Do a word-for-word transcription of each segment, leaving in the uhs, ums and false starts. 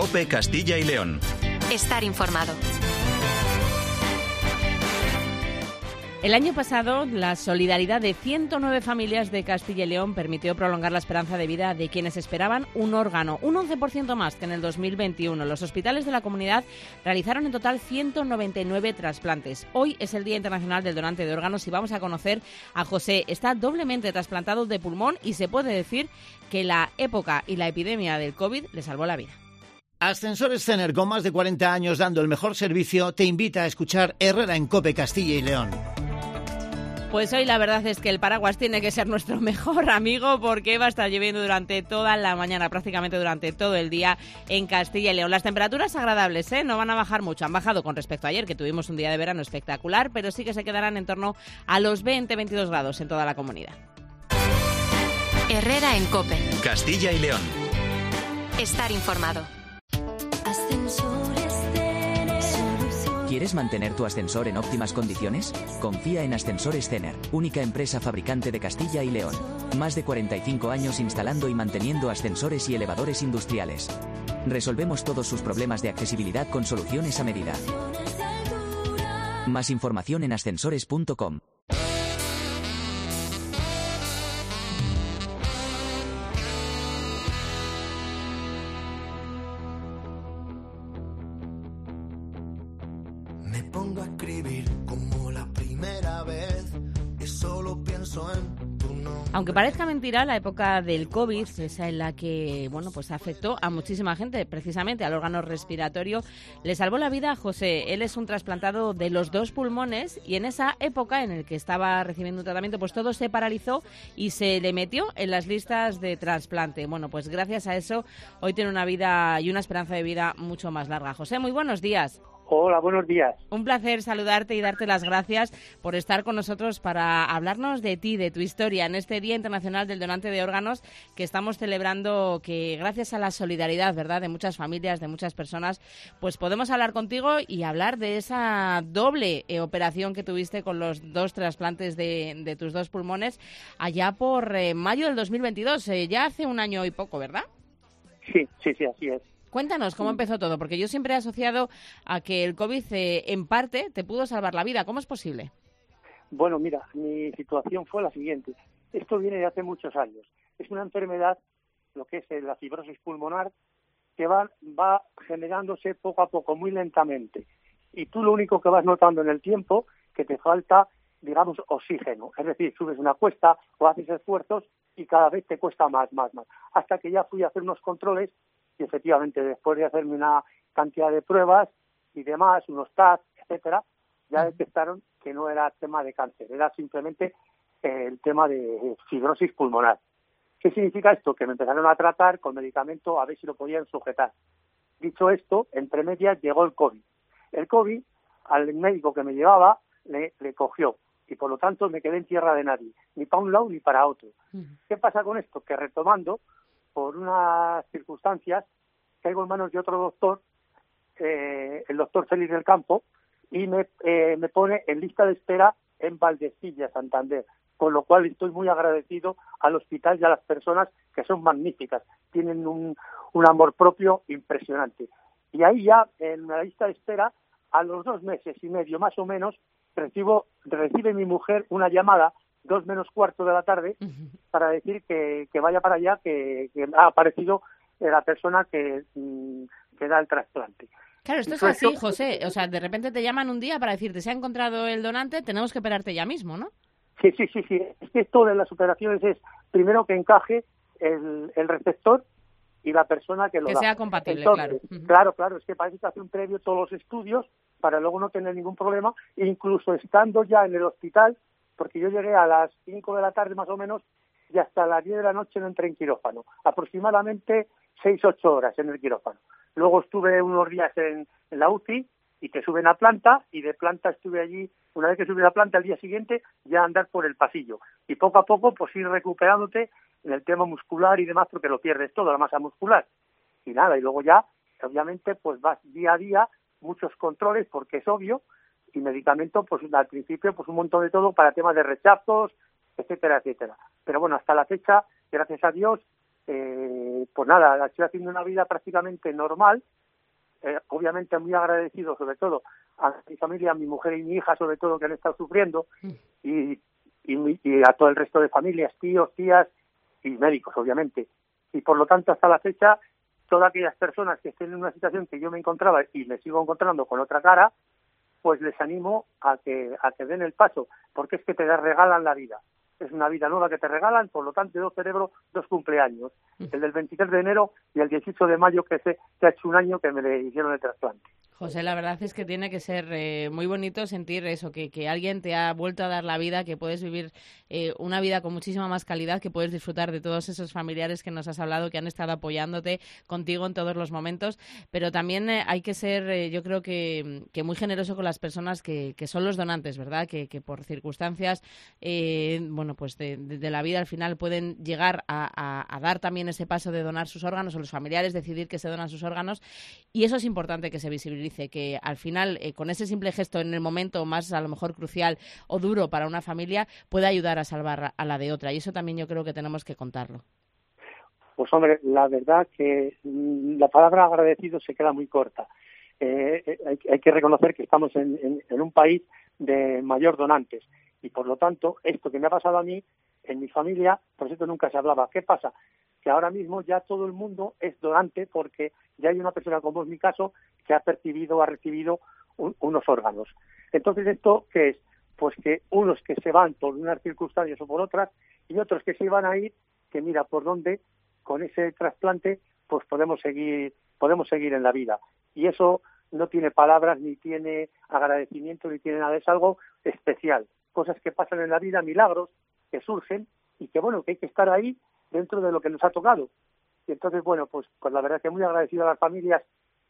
COPE Castilla y León. Estar informado. El año pasado, la solidaridad de ciento nueve familias de Castilla y León permitió prolongar la esperanza de vida de quienes esperaban un órgano, un once por ciento más que en el dos mil veintiuno. Los hospitales de la comunidad realizaron en total ciento noventa y nueve trasplantes. Hoy es el Día Internacional del Donante de Órganos y vamos a conocer a José. Está doblemente trasplantado de pulmón y se puede decir que la época y la epidemia del COVID le salvó la vida. Ascensores Cener, con más de cuarenta años dando el mejor servicio, te invita a escuchar Herrera en COPE Castilla y León. Pues hoy la verdad es que el paraguas tiene que ser nuestro mejor amigo porque va a estar lloviendo durante toda la mañana, prácticamente durante todo el día en Castilla y León. Las temperaturas agradables, ¿eh? No van a bajar mucho, han bajado con respecto a ayer, que tuvimos un día de verano espectacular, pero sí que se quedarán en torno a los veinte a veintidós grados en toda la comunidad. Herrera en COPE. Castilla y León. Estar informado. ¿Quieres mantener tu ascensor en óptimas condiciones? Confía en Ascensores Cener, única empresa fabricante de Castilla y León. Más de cuarenta y cinco años instalando y manteniendo ascensores y elevadores industriales. Resolvemos todos sus problemas de accesibilidad con soluciones a medida. Más información en ascensores punto com. Me pongo a escribir como la primera vez y solo pienso en tu nombre. Aunque parezca mentira, la época del COVID, esa en la que bueno, pues afectó a muchísima gente, precisamente al órgano respiratorio, le salvó la vida a José. Él es un trasplantado de los dos pulmones y en esa época en la que estaba recibiendo un tratamiento, pues todo se paralizó y se le metió en las listas de trasplante. Bueno, pues gracias a eso hoy tiene una vida y una esperanza de vida mucho más larga. José, muy buenos días. Hola, buenos días. Un placer saludarte y darte las gracias por estar con nosotros para hablarnos de ti, de tu historia, en este Día Internacional del Donante de Órganos que estamos celebrando, que gracias a la solidaridad, ¿verdad?, de muchas familias, de muchas personas, pues podemos hablar contigo y hablar de esa doble eh, operación que tuviste con los dos trasplantes de, de tus dos pulmones allá por eh, mayo del dos mil veintidós, eh, ya hace un año y poco, ¿verdad? Sí, sí, sí, así es. Cuéntanos cómo empezó todo, porque yo siempre he asociado a que el COVID, eh, en parte, te pudo salvar la vida. ¿Cómo es posible? Bueno, mira, mi situación fue la siguiente. Esto viene de hace muchos años. Es una enfermedad, lo que es la fibrosis pulmonar, que va, va generándose poco a poco, muy lentamente. Y tú lo único que vas notando en el tiempo, que te falta, digamos, oxígeno. Es decir, subes una cuesta o haces esfuerzos y cada vez te cuesta más, más, más. Hasta que ya fui a hacer unos controles y efectivamente, después de hacerme una cantidad de pruebas y demás, unos test, etcétera, ya detectaron que no era tema de cáncer, era simplemente eh, el tema de fibrosis pulmonar. ¿Qué significa esto? Que me empezaron a tratar con medicamento a ver si lo podían sujetar. Dicho esto, entre medias llegó el COVID. El COVID, al médico que me llevaba, le, le cogió y por lo tanto me quedé en tierra de nadie, ni para un lado ni para otro. Uh-huh. ¿Qué pasa con esto? Que retomando, por unas circunstancias, caigo en manos de otro doctor, eh, el doctor Félix del Campo, y me, eh, me pone en lista de espera en Valdecilla, Santander, con lo cual estoy muy agradecido al hospital y a las personas que son magníficas, tienen un, un amor propio impresionante. Y ahí ya, en la lista de espera, a los dos meses y medio más o menos, recibo recibe mi mujer una llamada dos menos cuarto de la tarde, uh-huh, para decir que, que vaya para allá, que, que ha aparecido la persona que, que da el trasplante. Claro, esto es así, José. O sea, de repente te llaman un día para decirte, se ha encontrado el donante, tenemos que operarte ya mismo, ¿no? Sí, sí, sí, sí. Es que esto de las operaciones es, primero, que encaje el, el receptor y la persona que lo que da. Que sea compatible, Entonces, claro. Uh-huh. Claro, claro, es que parece que hace un previo todos los estudios para luego no tener ningún problema, incluso estando ya en el hospital, porque yo llegué a las cinco de la tarde más o menos y hasta las diez de la noche no entré en quirófano. Aproximadamente seis a ocho horas en el quirófano. Luego estuve unos días en, en la U C I y te suben a planta, y de planta estuve allí, una vez que subí a la planta, al día siguiente ya andar por el pasillo. Y poco a poco pues ir recuperándote en el tema muscular y demás, porque lo pierdes todo, la masa muscular. Y nada, y luego ya, obviamente, pues vas día a día, muchos controles, porque es obvio, y medicamento, pues al principio, pues un montón de todo para temas de rechazos, etcétera, etcétera. Pero bueno, hasta la fecha, gracias a Dios, eh, pues nada, estoy haciendo una vida prácticamente normal, eh, obviamente muy agradecido sobre todo a mi familia, a mi mujer y mi hija sobre todo, que han estado sufriendo, y, y, y a todo el resto de familias, tíos, tías y médicos, obviamente. Y por lo tanto, hasta la fecha, todas aquellas personas que estén en una situación que yo me encontraba y me sigo encontrando con otra cara, pues les animo a que a que den el paso, porque es que te regalan la vida. Es una vida nueva que te regalan, por lo tanto, yo celebro dos cumpleaños, el del veintitrés de enero y el dieciocho de mayo, que, se, que ha hecho un año que me le hicieron el trasplante. José, la verdad es que tiene que ser eh, muy bonito sentir eso, que, que alguien te ha vuelto a dar la vida, que puedes vivir eh, una vida con muchísima más calidad, que puedes disfrutar de todos esos familiares que nos has hablado, que han estado apoyándote contigo en todos los momentos, pero también eh, hay que ser, eh, yo creo que, que muy generoso con las personas que, que son los donantes, ¿verdad? Que, que por circunstancias, eh, bueno, pues de, de, de la vida al final pueden llegar a, a, a dar también ese paso de donar sus órganos, o los familiares decidir que se donan sus órganos, y eso es importante que se visibilice. Dice que al final, eh, con ese simple gesto en el momento más a lo mejor crucial o duro para una familia, puede ayudar a salvar a la de otra. Y eso también yo creo que tenemos que contarlo. Pues hombre, la verdad que la palabra agradecido se queda muy corta. Eh, hay, hay que reconocer que estamos en, en, en un país de mayor donantes y por lo tanto esto que me ha pasado a mí, en mi familia, por eso nunca se hablaba. ¿Qué pasa? Que ahora mismo ya todo el mundo es donante porque ya hay una persona, como es mi caso, que ha percibido, ha recibido un, unos órganos. Entonces, ¿esto qué es? Pues que unos que se van por unas circunstancias o por otras y otros que se iban a ir, que mira por dónde con ese trasplante pues podemos seguir, podemos seguir en la vida. Y eso no tiene palabras, ni tiene agradecimiento, ni tiene nada, es algo especial. Cosas que pasan en la vida, milagros que surgen y que bueno, que hay que estar ahí dentro de lo que nos ha tocado. Y entonces, bueno, pues, pues la verdad que muy agradecido a las familias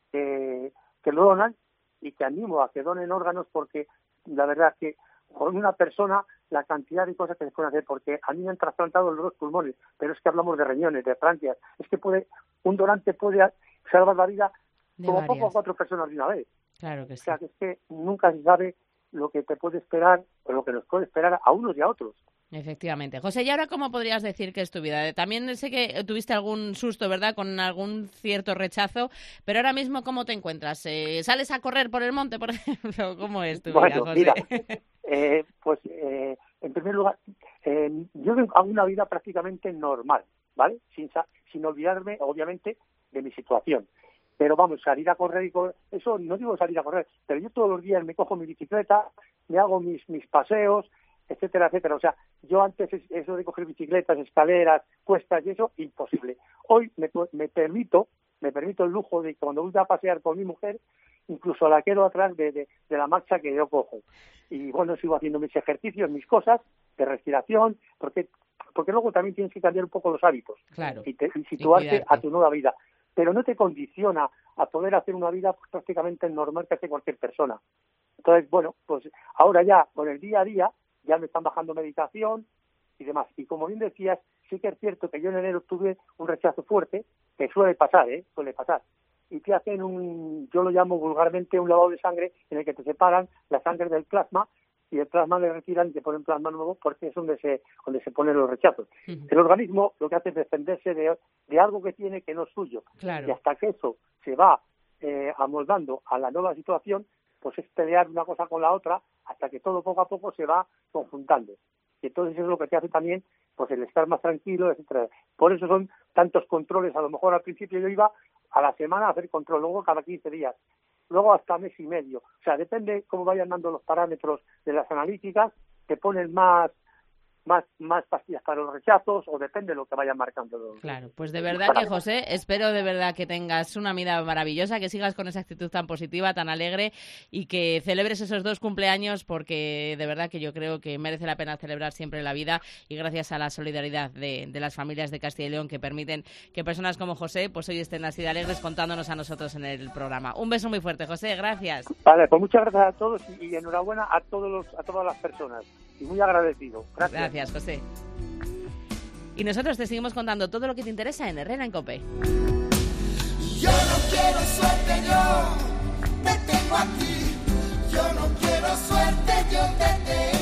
que, que lo donan y que animo a que donen órganos porque la verdad que con una persona la cantidad de cosas que se pueden hacer, porque a mí me han trasplantado los dos pulmones, pero es que hablamos de riñones, de tráqueas, es que puede un donante puede salvar la vida de como varias. Poco a cuatro personas de una vez. Claro que sí. O sea, que es que nunca se sabe lo que te puede esperar o lo que nos puede esperar a unos y a otros. Efectivamente. José, ¿y ahora cómo podrías decir que es tu vida? También sé que tuviste algún susto, ¿verdad?, con algún cierto rechazo, pero ahora mismo, ¿cómo te encuentras? Eh, ¿Sales a correr por el monte, por ejemplo? ¿Cómo es tu bueno, vida, José? Mira, eh, pues, eh, en primer lugar, eh, yo hago una vida prácticamente normal, ¿vale? Sin, sin olvidarme, obviamente, de mi situación. Pero vamos, salir a correr y correr, eso no digo salir a correr, pero yo todos los días me cojo mi bicicleta, me hago mis, mis paseos, etcétera, etcétera. O sea, yo antes eso de coger bicicletas, escaleras, cuestas y eso, imposible. Hoy me, me permito, me permito el lujo de que cuando voy a pasear con mi mujer, incluso la quedo atrás de, de, de la marcha que yo cojo. Y bueno, sigo haciendo mis ejercicios, mis cosas de respiración, porque porque luego también tienes que cambiar un poco los hábitos. Claro. Y, te, y situarte y a tu nueva vida. Pero no te condiciona a poder hacer una vida pues, prácticamente normal que hace cualquier persona. Entonces, bueno, pues ahora ya, con el día a día, ya me están bajando medicación y demás. Y como bien decías, sí que es cierto que yo en enero tuve un rechazo fuerte, que suele pasar, ¿eh? Suele pasar. Y te hacen un, yo lo llamo vulgarmente un lavado de sangre, en el que te separan la sangre del plasma y el plasma le retiran y te ponen plasma nuevo porque es donde se donde se ponen los rechazos. Uh-huh. El organismo lo que hace es defenderse de, de algo que tiene que no es suyo. Claro. Y hasta que eso se va eh, amoldando a la nueva situación, pues es pelear una cosa con la otra hasta que todo poco a poco se va conjuntando. Y entonces eso es lo que te hace también pues el estar más tranquilo, etcétera. Por eso son tantos controles. A lo mejor al principio yo iba a la semana a hacer control, luego cada quince días, luego hasta mes y medio. O sea, depende cómo vayan dando los parámetros de las analíticas, te ponen más más más pastillas para los rechazos o depende de lo que vayan marcando los, claro, pues de verdad que José, espero de verdad que tengas una vida maravillosa, que sigas con esa actitud tan positiva, tan alegre y que celebres esos dos cumpleaños porque de verdad que yo creo que merece la pena celebrar siempre la vida y gracias a la solidaridad de, de las familias de Castilla y León que permiten que personas como José pues hoy estén así de alegres contándonos a nosotros en el programa. Un beso muy fuerte, José, gracias. Vale, pues muchas gracias a todos y, y enhorabuena a todos los a todas las personas y muy agradecido. Gracias. Gracias. Gracias, José. Y nosotros te seguimos contando todo lo que te interesa en Herrera en COPE. Yo no quiero suerte, yo te tengo aquí. Yo no quiero suerte, yo te tengo.